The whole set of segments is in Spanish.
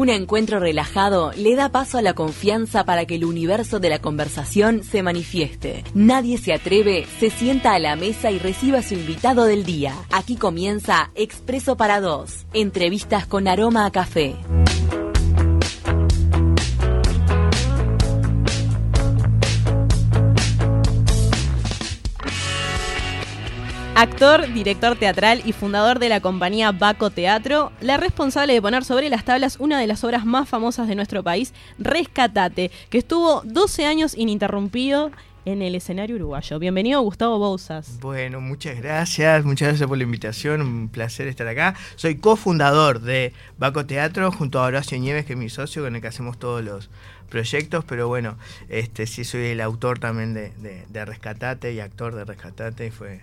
Un encuentro relajado le da paso a la confianza para que el universo de la conversación se manifieste. Nadie se atreve, se sienta a la mesa y recibe a su invitado del día. Aquí comienza Expreso para Dos, entrevistas con aroma a café. Actor, director teatral y fundador de la compañía Baco Teatro, la responsable de poner sobre las tablas una de las obras más famosas de nuestro país, Rescatate, que estuvo 12 años ininterrumpido en el escenario uruguayo. Bienvenido, Gustavo Bouzas. Bueno, muchas gracias por la invitación, un placer estar acá. Soy cofundador de Baco Teatro junto a Horacio Nieves, que es mi socio, con el que hacemos todos los proyectos, pero bueno, sí soy el autor también de Rescatate y actor de Rescatate. Fue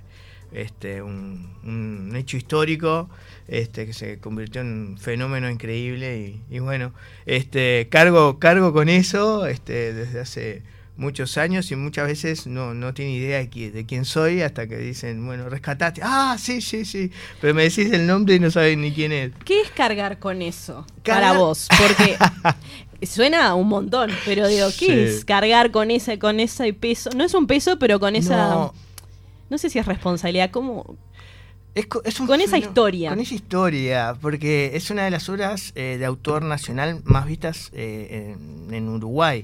un hecho histórico que se convirtió en un fenómeno increíble y bueno, cargo con eso desde hace muchos años y muchas veces no tiene idea de quién soy hasta que dicen, bueno, Rescatate, sí, pero me decís el nombre y no saben ni quién es. ¿Qué es cargar con eso para vos? Porque suena un montón, pero digo, ¿qué es cargar con ese peso? No es un peso, pero con esa... No sé si es responsabilidad, ¿cómo? Con esa historia. Con esa historia, porque es una de las obras de autor nacional más vistas en Uruguay.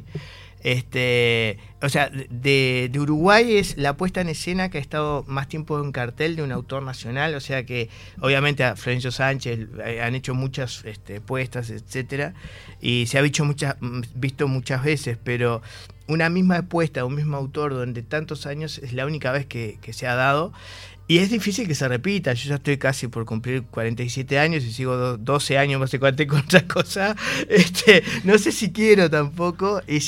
O sea, de Uruguay es la puesta en escena que ha estado más tiempo en cartel de un autor nacional, o sea que obviamente a Florencio Sánchez han hecho muchas puestas, etcétera, y se ha visto muchas veces, pero una misma puesta de un mismo autor durante tantos años es la única vez que se ha dado. Y es difícil que se repita. Yo ya estoy casi por cumplir 47 años y sigo 12 años más de cuánto con otra cosa. No sé si quiero tampoco. Y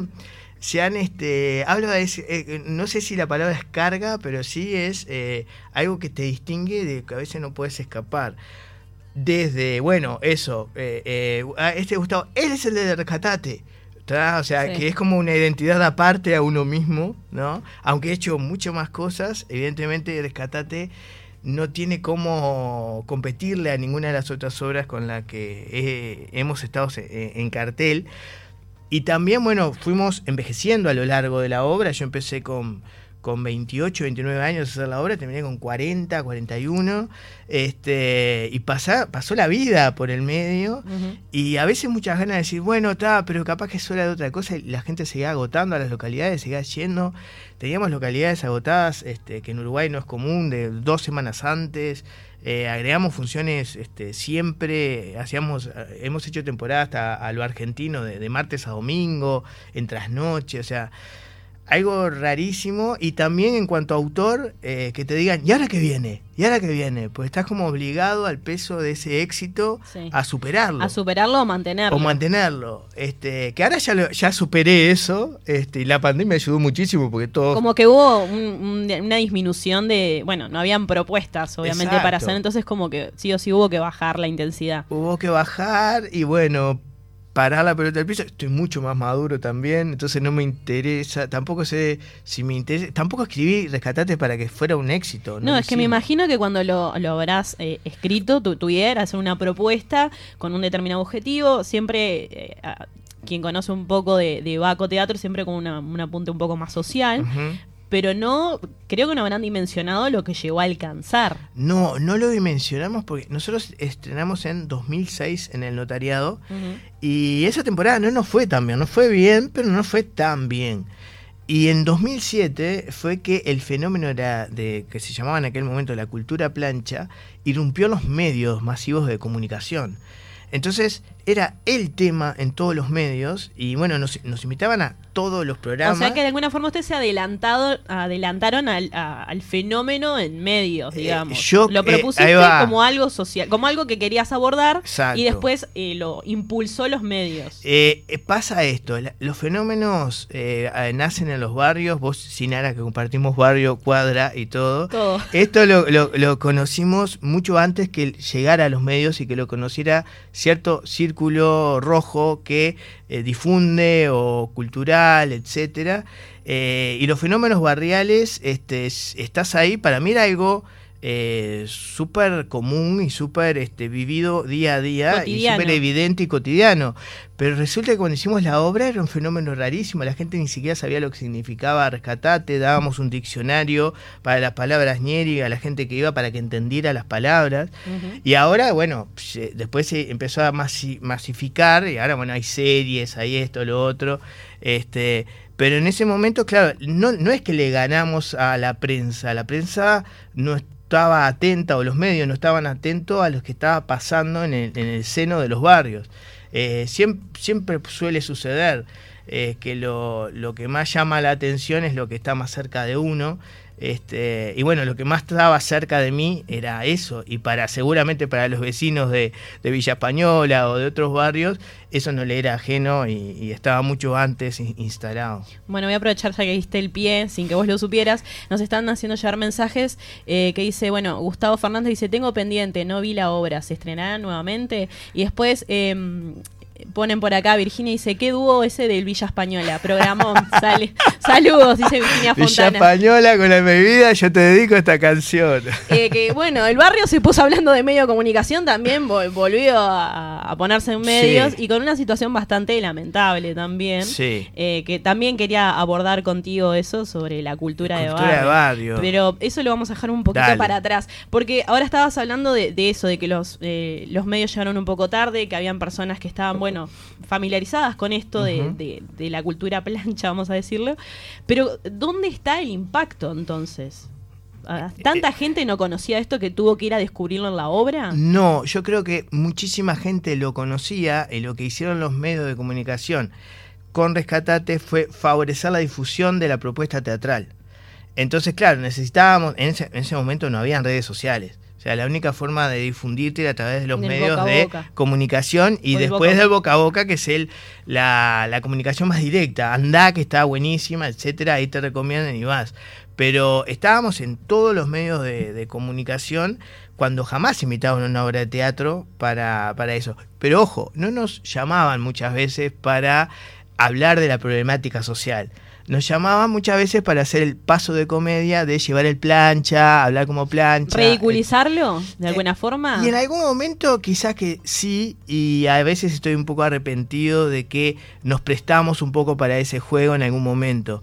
hablo de no sé si la palabra es carga, pero sí es algo que te distingue de que a veces no puedes escapar. Desde, bueno, eso. Gustavo, él es el de Rescatate. O sea, sí, que es como una identidad aparte a uno mismo, ¿no? Aunque he hecho mucho más cosas, evidentemente Rescatate no tiene cómo competirle a ninguna de las otras obras con las que hemos estado en cartel. Y también, bueno, fuimos envejeciendo a lo largo de la obra. Yo empecé con 28, 29 años a hacer la obra, terminé con 40, 41, y pasó la vida por el medio, uh-huh. Y a veces muchas ganas de decir, bueno, pero capaz que es hora de otra cosa, y la gente seguía agotando a las localidades, seguía yendo. Teníamos localidades agotadas, que en Uruguay no es común, de 2 semanas antes. Agregamos funciones siempre, hemos hecho temporadas hasta a lo argentino, de martes a domingo, en trasnoche, o sea, algo rarísimo. Y también en cuanto a autor, que te digan, ¿y ahora qué viene? Pues estás como obligado al peso de ese éxito, sí, a superarlo. A superarlo o mantenerlo. Que ahora ya superé eso, y la pandemia ayudó muchísimo porque todo... Como que hubo una disminución de... Bueno, no habían propuestas, obviamente, exacto, para hacer, entonces como que sí o sí hubo que bajar la intensidad. Hubo que bajar y bueno... parar la pelota del piso. Estoy mucho más maduro también, entonces no me interesa, tampoco sé si me interesa, tampoco escribí Rescatate para que fuera un éxito. No, es que me imagino que cuando lo habrás escrito, tu idea era hacer una propuesta con un determinado objetivo, siempre quien conoce un poco de Baco Teatro, siempre con un apunte un poco más social, uh-huh, pero creo que no habrán dimensionado lo que llegó a alcanzar. No lo dimensionamos porque nosotros estrenamos en 2006 en el notariado, uh-huh, y esa temporada no nos fue tan bien, nos fue bien, pero no fue tan bien. Y en 2007 fue que el fenómeno que se llamaba en aquel momento la cultura plancha, irrumpió en los medios masivos de comunicación. Entonces era el tema en todos los medios y bueno, nos invitaban a todos los programas. O sea que de alguna forma ustedes se adelantaron al fenómeno en medios, digamos. Lo propusiste como algo social, como algo que querías abordar. Exacto. Y después lo impulsó los medios. Pasa esto, los fenómenos nacen en los barrios, vos sin nada que compartimos barrio, cuadra y todo. Esto lo conocimos mucho antes que llegara a los medios y que lo conociera cierto círculo rojo que difunde o cultural, etcétera, y los fenómenos barriales, estás ahí, para mí era algo súper común y súper vivido día a día, cotidiano. Y súper evidente y cotidiano. Pero resulta que cuando hicimos la obra era un fenómeno rarísimo, la gente ni siquiera sabía lo que significaba Rescatate, dábamos un diccionario para las palabras ñeri a la gente que iba para que entendiera las palabras. Y ahora, bueno, después se empezó a masificar, y ahora, bueno, hay series, hay esto, lo otro, pero en ese momento, claro, no es que le ganamos a la prensa no estaba atenta, o los medios no estaban atentos a lo que estaba pasando en el seno de los barrios. Siempre suele suceder que lo que más llama la atención es lo que está más cerca de uno. Y bueno, lo que más estaba cerca de mí era eso, y seguramente para los vecinos de Villa Española o de otros barrios, eso no le era ajeno y estaba mucho antes instalado. Bueno, voy a aprovechar ya que diste el pie, sin que vos lo supieras. Nos están haciendo llegar mensajes que dice, bueno, Gustavo Fernández dice, tengo pendiente, no vi la obra, ¿se estrenará nuevamente? Y después ponen por acá, Virginia dice, ¿qué dúo ese del Villa Española? Programón, saludos, dice Virginia Fontana. Villa Española con la bebida, yo te dedico esta canción. Que bueno, el barrio se puso hablando de medio de comunicación, también volvió a ponerse en medios, sí. Y con una situación bastante lamentable también, sí. Que también quería abordar contigo eso sobre la cultura de barrio. Pero eso lo vamos a dejar un poquito para atrás, porque ahora estabas hablando de eso, de que los medios llegaron un poco tarde, que habían personas que estaban familiarizadas con esto de la cultura plancha, vamos a decirlo, pero ¿dónde está el impacto entonces? ¿Tanta gente no conocía esto que tuvo que ir a descubrirlo en la obra? No, yo creo que muchísima gente lo conocía, y lo que hicieron los medios de comunicación con Rescatate fue favorecer la difusión de la propuesta teatral. Entonces, claro, necesitábamos, en ese momento no habían redes sociales. O sea, la única forma de difundirte era a través de los medios de comunicación, y después del boca a boca, que es la comunicación más directa. Andá, que está buenísima, etcétera, ahí te recomiendan y vas. Pero estábamos en todos los medios de comunicación cuando jamás invitaban a una obra de teatro para eso. Pero ojo, no nos llamaban muchas veces para hablar de la problemática social. Nos llamaban muchas veces para hacer el paso de comedia, de llevar el plancha, hablar como plancha. ¿Ridiculizarlo de alguna forma? Y en algún momento quizás que sí, y a veces estoy un poco arrepentido de que nos prestamos un poco para ese juego en algún momento.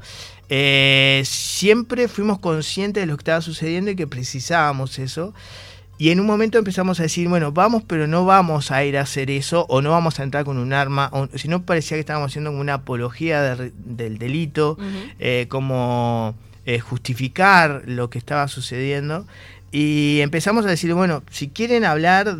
Siempre fuimos conscientes de lo que estaba sucediendo y que precisábamos eso. Y en un momento empezamos a decir, bueno, vamos, pero no vamos a ir a hacer eso, o no vamos a entrar con un arma, o si no parecía que estábamos haciendo una apología del delito, como justificar lo que estaba sucediendo. Y empezamos a decir, bueno, si quieren hablar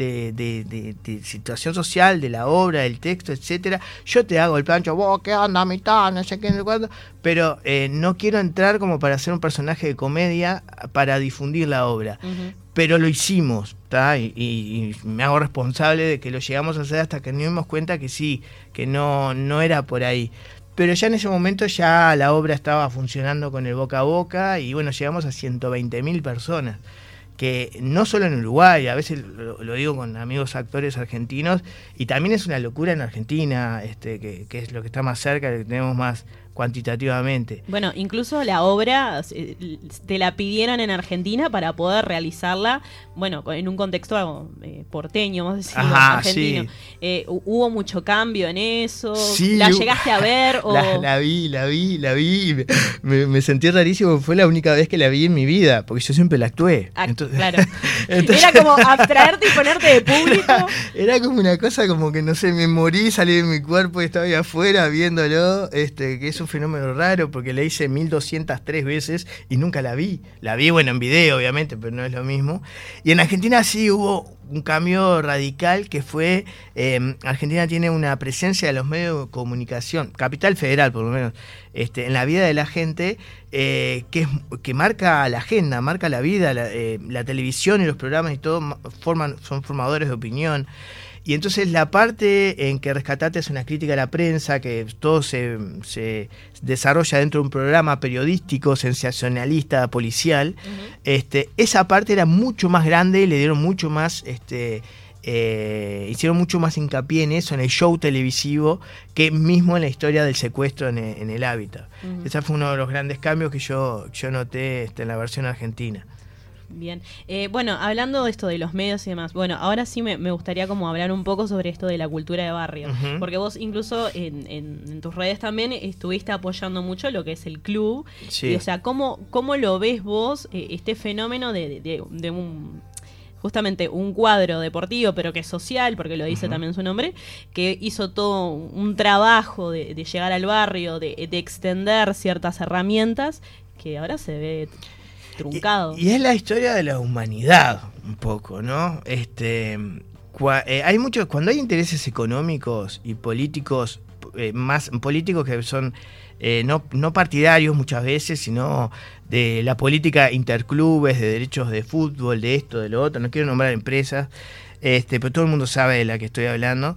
de situación social, de la obra, del texto, etcétera, yo te hago el plancho, vos, ¿qué onda, mitad? No sé qué, no sé cuándo. Pero no quiero entrar como para ser un personaje de comedia para difundir la obra. Pero lo hicimos, ¿tá? Y me hago responsable de que lo llegamos a hacer hasta que nos dimos cuenta que sí, que no era por ahí. Pero ya en ese momento ya la obra estaba funcionando con el boca a boca, y bueno, llegamos a 120.000 personas, que no solo en Uruguay, a veces lo digo con amigos actores argentinos, y también es una locura en Argentina, que es lo que está más cerca, que tenemos más cuantitativamente. Bueno, incluso la obra te la pidieron en Argentina para poder realizarla, bueno, en un contexto porteño, vamos a decir, argentino. Sí. ¿Hubo mucho cambio en eso? Sí, ¿La llegaste a ver? O... La vi. Me sentí rarísimo, fue la única vez que la vi en mi vida, porque yo siempre la actué. Entonces, claro. Era como abstraerte y ponerte de público. Era como una cosa como que, no sé, me morí, salí de mi cuerpo y estaba ahí afuera viéndolo, que es un fenómeno raro, porque la hice 1203 veces y nunca la vi. La vi, bueno, en video, obviamente, pero no es lo mismo. Y en Argentina sí hubo un cambio radical, que fue, Argentina tiene una presencia de los medios de comunicación, Capital Federal por lo menos, en la vida de la gente, que marca la agenda, marca la vida, la televisión y los programas y todo son formadores de opinión. Y entonces la parte en que Rescatate es una crítica a la prensa, que todo se desarrolla dentro de un programa periodístico, sensacionalista, policial, esa parte era mucho más grande, le dieron mucho más, hicieron mucho más hincapié en eso, en el show televisivo, que mismo en la historia del secuestro en el hábitat. Ese fue uno de los grandes cambios que yo noté en la versión argentina. Bien. Bueno, hablando de esto de los medios y demás, bueno, ahora sí me gustaría como hablar un poco sobre esto de la cultura de barrio, porque vos incluso en tus redes también estuviste apoyando mucho lo que es el club, Sí. y, o sea, ¿cómo lo ves vos este fenómeno de un... justamente un cuadro deportivo, pero que es social, porque lo dice también su nombre, que hizo todo un trabajo de llegar al barrio, de extender ciertas herramientas, que ahora se ve truncado. Y es la historia de la humanidad, un poco, ¿no? Hay muchos, cuando hay intereses económicos y políticos, más políticos que son no partidarios muchas veces, sino de la política interclubes, de derechos de fútbol, de esto, de lo otro, no quiero nombrar empresas, pero todo el mundo sabe de la que estoy hablando.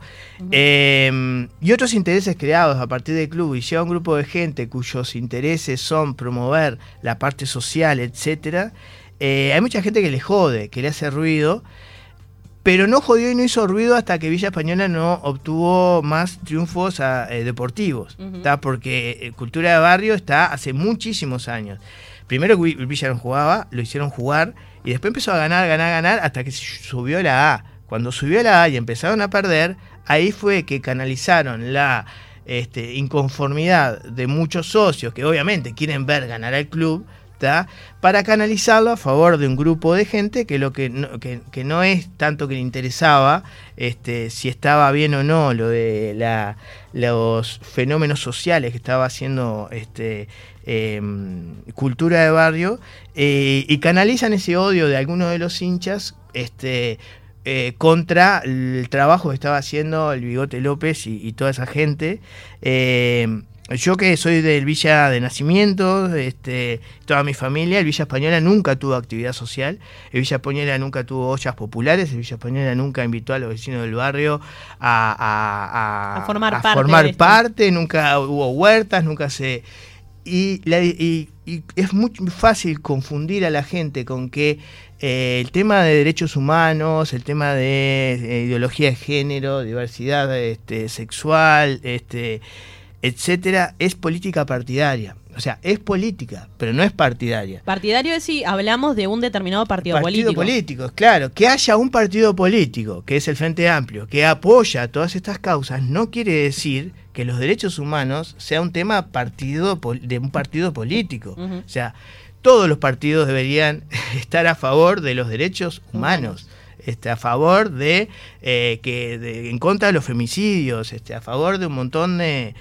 Y otros intereses creados a partir del club, y lleva un grupo de gente cuyos intereses son promover la parte social, etcétera. Hay mucha gente que le jode, que le hace ruido, pero no jodió y no hizo ruido hasta que Villa Española no obtuvo más triunfos deportivos, porque Cultura de Barrio está hace muchísimos años. Primero Villa no jugaba, lo hicieron jugar, y después empezó a ganar, hasta que subió a la A. Cuando subió a la A y empezaron a perder, ahí fue que canalizaron la inconformidad de muchos socios, que obviamente quieren ver ganar al club, para canalizarlo a favor de un grupo de gente que no es tanto que le interesaba si estaba bien o no lo de los fenómenos sociales que estaba haciendo Cultura de Barrio, y canalizan ese odio de algunos de los hinchas contra el trabajo que estaba haciendo el Bigote López y toda esa gente. Yo, que soy del Villa de nacimiento, toda mi familia, el Villa Española nunca tuvo actividad social, el Villa Española nunca tuvo ollas populares, el Villa Española nunca invitó a los vecinos del barrio a formar parte, nunca hubo huertas, nunca se... Y es muy fácil confundir a la gente con que el tema de derechos humanos, el tema de ideología de género, diversidad sexual, etcétera, es política partidaria. O sea, es política, pero no es partidaria. Partidario es si hablamos de un determinado partido político, claro. Que haya un partido político, que es el Frente Amplio, que apoya todas estas causas, no quiere decir que los derechos humanos sea un tema de un partido político. O sea, todos los partidos deberían estar a favor de los derechos humanos. A favor en contra de los femicidios, a favor de un montón de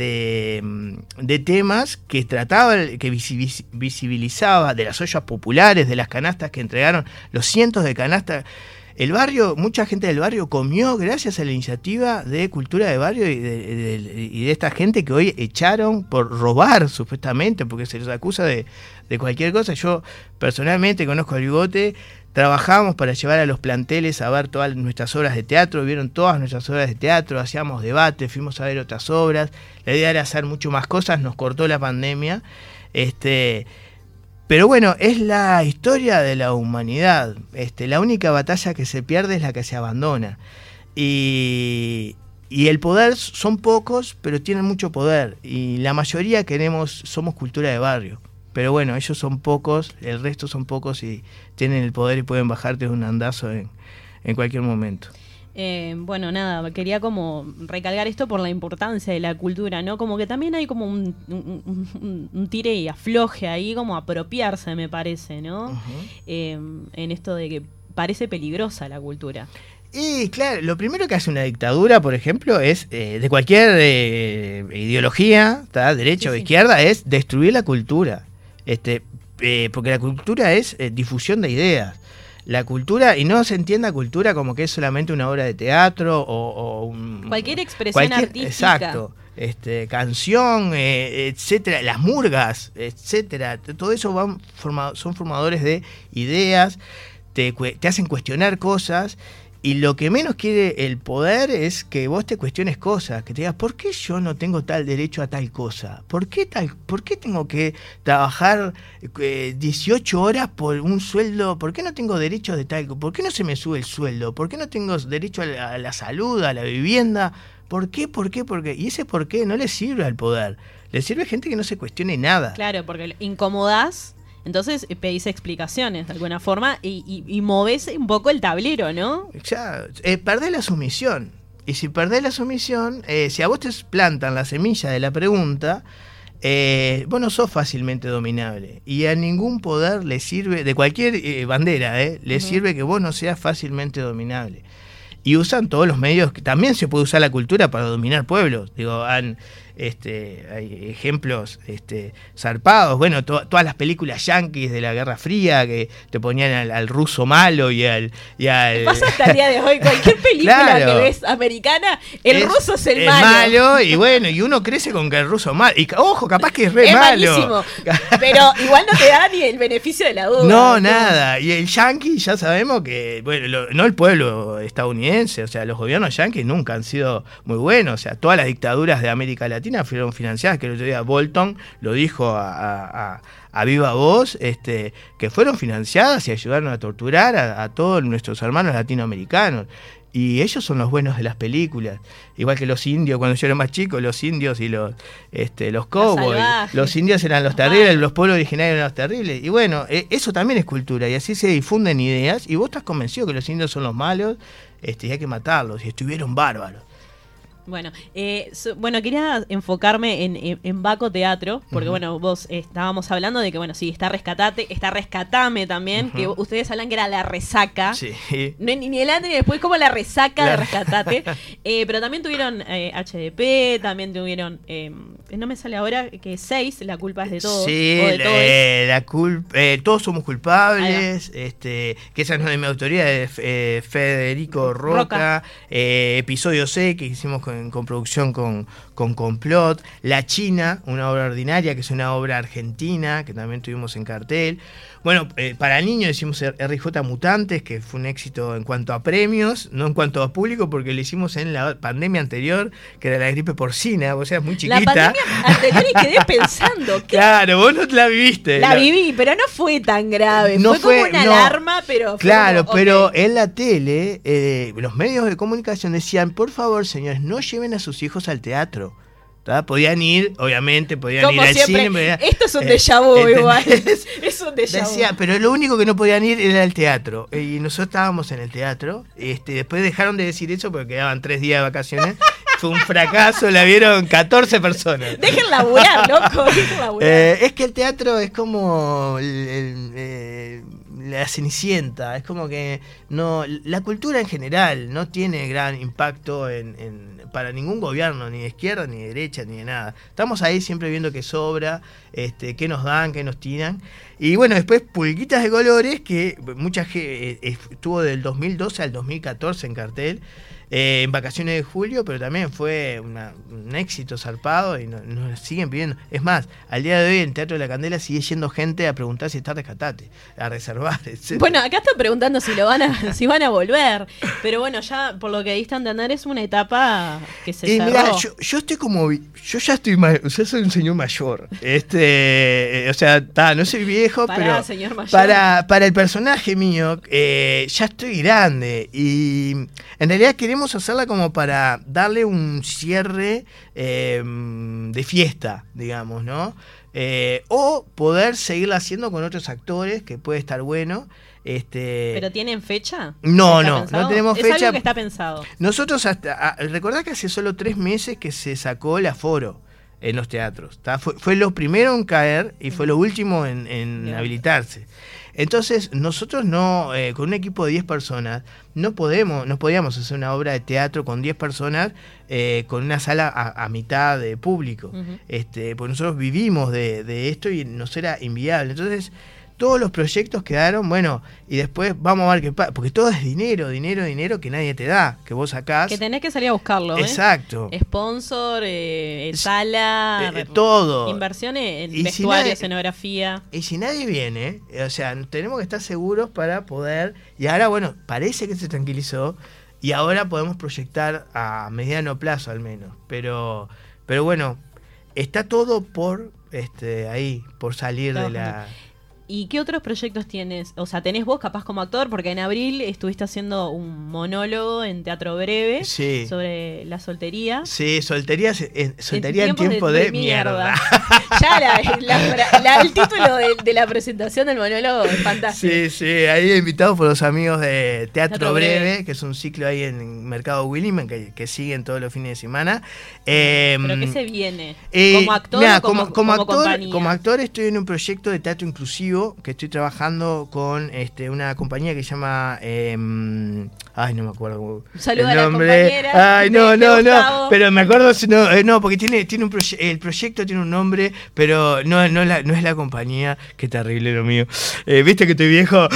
temas que trataba, que visibilizaba, de las ollas populares, de las canastas que entregaron, los cientos de canastas. El barrio, mucha gente del barrio comió gracias a la iniciativa de Cultura de Barrio y de esta gente que hoy echaron por robar, supuestamente, porque se les acusa de cualquier cosa. Yo personalmente conozco al Bigote. Trabajamos para llevar a los planteles a ver todas nuestras obras de teatro, vieron todas nuestras obras de teatro, hacíamos debates, fuimos a ver otras obras. La idea era hacer mucho más cosas, nos cortó la pandemia. Pero bueno, es la historia de la humanidad. La única batalla que se pierde es la que se abandona. Y el poder son pocos, pero tienen mucho poder. Y la mayoría somos Cultura de Barrio. Pero bueno, ellos son pocos, el resto son pocos y tienen el poder y pueden bajarte de un andazo en cualquier momento. Bueno, nada, quería como recalcar esto por la importancia de la cultura, ¿no? Como que también hay como un tire y afloje ahí, como apropiarse, me parece, ¿no? En esto de que parece peligrosa la cultura. Y claro, lo primero que hace una dictadura, por ejemplo, es de cualquier ideología, derecha o izquierda, es destruir la cultura. Porque la cultura es difusión de ideas. La cultura, y no se entienda cultura como que es solamente una obra de teatro o cualquier expresión artística. Exacto. Canción, etcétera, las murgas, etcétera. Todo eso son formadores de ideas, te hacen cuestionar cosas. Y lo que menos quiere el poder es que vos te cuestiones cosas, que te digas, ¿por qué yo no tengo tal derecho a tal cosa? ¿Por qué tengo que trabajar 18 horas por un sueldo? ¿Por qué no tengo derecho de tal? ¿Por qué no se me sube el sueldo? ¿Por qué no tengo derecho a la salud, a la vivienda? ¿Por qué? Y ese por qué no le sirve al poder. Le sirve a gente que no se cuestione nada. Claro, porque incomodás Entonces pedís explicaciones de alguna forma y movés un poco el tablero, ¿no? Ya, perdés la sumisión. Y si perdés la sumisión, si a vos te plantan la semilla de la pregunta, vos no sos fácilmente dominable. Y a ningún poder le sirve, de cualquier bandera, le sirve que vos no seas fácilmente dominable. Y usan todos los medios, que también se puede usar la cultura para dominar pueblos. Digo, hay ejemplos zarpados. Bueno, todas las películas yanquis de la Guerra Fría que te ponían al ruso malo y al... Pasa hasta el día de hoy, cualquier película Claro. que ves americana, el ruso es el malo. Y bueno, y uno crece con que el ruso es malo. Y ojo, capaz que es re Es malo. malísimo, pero igual no te da ni el beneficio de la duda. No, nada. Y el yanqui ya sabemos que, bueno, no el pueblo estadounidense, o sea, los gobiernos yanquis nunca han sido muy buenos. O sea, todas las dictaduras de América Latina fueron financiadas, que el otro día Bolton lo dijo a viva voz, que fueron financiadas y ayudaron a torturar a todos nuestros hermanos latinoamericanos. Y ellos son los buenos de las películas. Igual que los indios, cuando yo era más chico, los indios y los cowboys. Los indios eran los terribles, los pueblos originarios eran los terribles. Y bueno, eso también es cultura. Y así se difunden ideas. Y vos estás convencido que los indios son los malos, y hay que matarlos. Y estuvieron bárbaros. Bueno, quería enfocarme en Baco Teatro, porque bueno, vos estábamos hablando de que, bueno, sí, está Rescatate, está Rescatame también, que ustedes hablan que era la resaca. Sí. Ni el antes ni después, como la resaca de Rescatate. Pero también tuvieron HDP, también tuvieron, no me sale ahora, que 6, La culpa es de todos. Sí, o de la culpa, todos somos culpables, que esa no es de mi autoría, de Federico Roca. Episodio C, que hicimos con producción con Complot. La China, una obra ordinaria, que es una obra argentina, que también tuvimos en cartel. Bueno, para niños hicimos RJ Mutantes, que fue un éxito en cuanto a premios, no en cuanto a público, porque lo hicimos en la pandemia anterior, que era la gripe porcina, o sea, muy chiquita. La pandemia anterior y quedé pensando, ¿qué? Claro, vos no la viviste. La viví, pero no fue tan grave. No fue como una alarma, pero... Claro, como, pero okay. en la tele, los medios de comunicación decían, por favor, señores, no lleven a sus hijos al teatro. ¿Tá? Podían ir, obviamente, podían como ir al siempre, cine. Esto es un déjà vu igual. Es un déjà vu. Decía, pero lo único que no podían ir era el teatro. Y nosotros estábamos en el teatro. Después dejaron de decir eso porque quedaban 3 días de vacaciones. Fue un fracaso, la vieron 14 personas. Dejen laburar, loco. Dejen laburar. Es que el teatro es como la Cenicienta. Es como que no, la cultura en general no tiene gran impacto para ningún gobierno, ni de izquierda, ni de derecha, ni de nada. Estamos ahí siempre viendo que sobra, qué nos dan, qué nos tiran. Y bueno, después Pulguitas de Colores, que mucha gente estuvo del 2012 al 2014 en cartel, en vacaciones de julio, pero también fue un éxito zarpado y nos siguen pidiendo. Es más, al día de hoy el Teatro de la Candela sigue yendo gente a preguntar si está Rescatate, a reservar, etc. Bueno, acá están preguntando si si van a volver, pero bueno, ya por lo que diste a entender es una etapa que se cerró. Mirá, yo estoy como, yo ya estoy o sea, soy un señor mayor, o sea, no soy viejo, pero señor mayor. para el personaje mío ya estoy grande y en realidad queremos hacerla como para darle un cierre de fiesta, digamos, ¿no? O poder seguirla haciendo con otros actores, que puede estar bueno. ¿Pero tienen fecha? No tenemos fecha. Es algo que está pensado. Nosotros recordá que hace solo 3 meses que se sacó el aforo en los teatros. Fue lo primero en caer y fue lo último en habilitarse. Entonces, nosotros con un equipo de 10 personas, no podíamos hacer una obra de teatro con 10 personas con una sala a mitad de público. Porque nosotros vivimos de esto y nos era inviable. Entonces, todos los proyectos quedaron, bueno, y después vamos a ver qué pasa, porque todo es dinero que nadie te da, que vos sacás. Que tenés que salir a buscarlo, Exacto. Sponsor, sala, todo. Inversión en Y vestuario, escenografía. Y si nadie viene, o sea, tenemos que estar seguros para poder, y ahora, bueno, parece que se tranquilizó, y ahora podemos proyectar a mediano plazo al menos, pero bueno, está todo por ahí, por salir de la... ¿Y qué otros proyectos tienes? O sea, tenés vos capaz como actor, porque en abril estuviste haciendo un monólogo en Teatro Breve sobre la soltería. Sí, soltería en tiempo de mierda. Ya el título de la presentación del monólogo es fantástico. Sí, ahí invitados por los amigos de Teatro Breve, que es un ciclo ahí en Mercado Williman que siguen todos los fines de semana. ¿Pero qué se viene? ¿Como actor o como actor, compañía? Como actor estoy en un proyecto de teatro inclusivo que estoy trabajando con una compañía que se llama no me acuerdo un saludo el nombre. A la compañera No, pero me acuerdo porque tiene el proyecto tiene un nombre, pero no es la compañía. Qué terrible lo mío. ¿Viste que estoy viejo?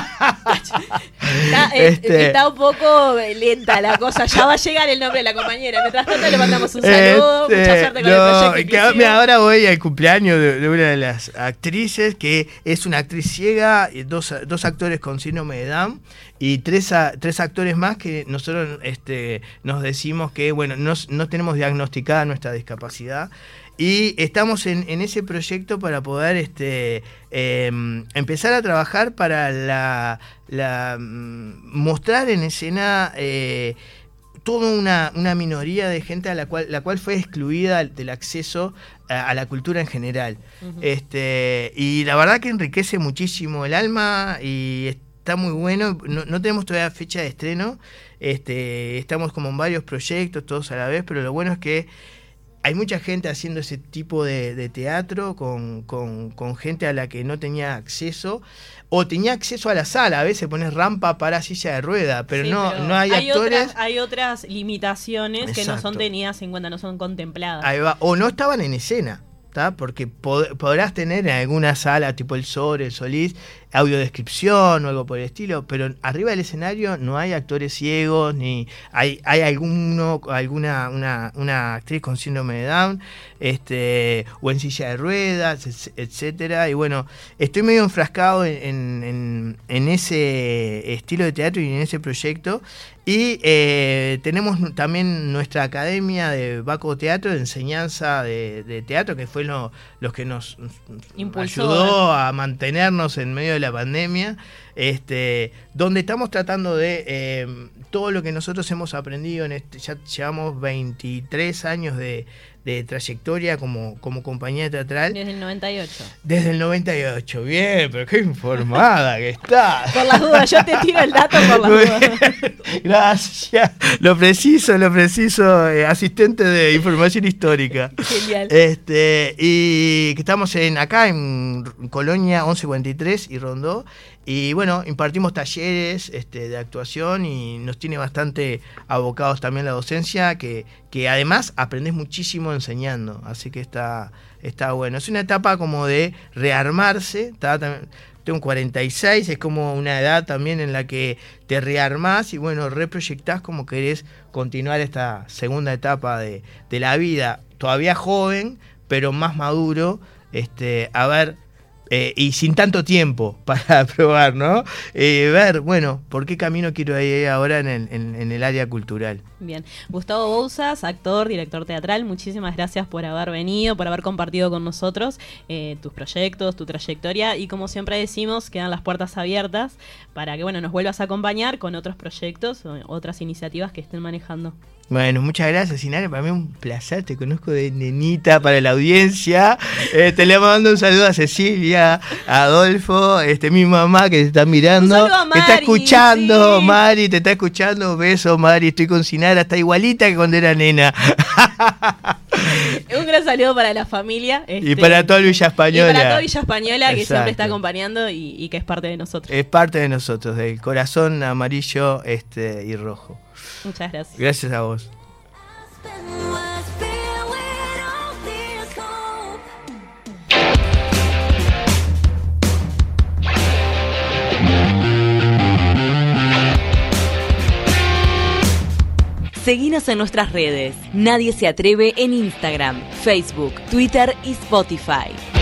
Está un poco lenta la cosa. Ya va a llegar el nombre de la compañera. Mientras tanto le mandamos un saludo. Mucha suerte con el proyecto. Ahora voy al cumpleaños de una de las actrices, que es una actriz ciega, dos actores con síndrome de Down y tres actores más que nosotros nos decimos que no tenemos diagnosticada nuestra discapacidad. Y estamos en ese proyecto para poder empezar a trabajar para mostrar en escena toda una minoría de gente a la cual fue excluida del acceso a la cultura en general. Uh-huh. Y la verdad que enriquece muchísimo el alma y está muy bueno. No tenemos todavía fecha de estreno. Estamos como en varios proyectos, todos a la vez, pero lo bueno es que hay mucha gente haciendo ese tipo de teatro con gente a la que no tenía acceso, o tenía acceso a la sala. A veces pones rampa para silla de rueda, pero no hay actores. Hay otras limitaciones. Exacto. Que no son tenidas en cuenta, no son contempladas. Ahí va. O no estaban en escena, ¿tá? Porque podrás tener en alguna sala tipo el Sor, el Solís, audiodescripción o algo por el estilo, pero arriba del escenario no hay actores ciegos, ni hay una actriz con síndrome de Down, o en silla de ruedas, etcétera. Y bueno, estoy medio enfrascado en ese estilo de teatro y en ese proyecto. Y tenemos también nuestra academia de Baco Teatro, de enseñanza de teatro, que fue lo que nos ayudó a mantenernos en medio de la pandemia, donde estamos tratando de todo lo que nosotros hemos aprendido ya llevamos 23 años de trayectoria como compañía teatral. Desde el 98. Desde el 98, bien, pero qué informada que estás. Por las dudas, yo te tiro el dato por las dudas. Gracias, lo preciso, asistente de información histórica. Genial. Y que estamos acá en Colonia 1143 y Rondó. Y bueno, impartimos talleres de actuación y nos tiene bastante abocados también la docencia, que además aprendés muchísimo enseñando, así que está bueno. Es una etapa como de rearmarse, tengo 46, es como una edad también en la que te rearmás y bueno, reproyectás como querés continuar esta segunda etapa de la vida, todavía joven, pero más maduro, y sin tanto tiempo para probar, ¿no? Ver, bueno, por qué camino quiero ir ahora en el área cultural. Bien. Gustavo Bouzas, actor, director teatral, muchísimas gracias por haber venido, por haber compartido con nosotros tus proyectos, tu trayectoria, y como siempre decimos, quedan las puertas abiertas para que, bueno, nos vuelvas a acompañar con otros proyectos o otras iniciativas que estén manejando. Bueno, muchas gracias, Inaria. Para mí es un placer, te conozco de nenita para la audiencia. Te le mando un saludo a Cecilia, a Adolfo, mi mamá que te está mirando. Un saludo a Mari, te está escuchando, sí. Mari, te está escuchando. Beso, Mari, estoy con Sinara, está igualita que cuando era nena. Un gran saludo para la familia. Y para todo Villa Española. Y para todo Villa Española, que Exacto. siempre está acompañando y que es parte de nosotros. Es parte de nosotros, del corazón amarillo y rojo. Muchas gracias. Gracias a vos. Seguinos en nuestras redes. Nadie se atreve en Instagram, Facebook, Twitter y Spotify.